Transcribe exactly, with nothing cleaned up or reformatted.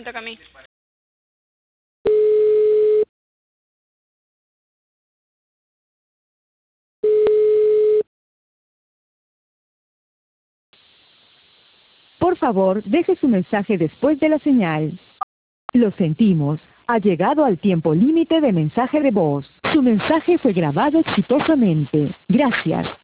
Ponte acá a mí. Por favor, deje su mensaje después de la señal. Lo sentimos. Ha llegado al tiempo límite de mensaje de voz. Su mensaje fue grabado exitosamente. Gracias.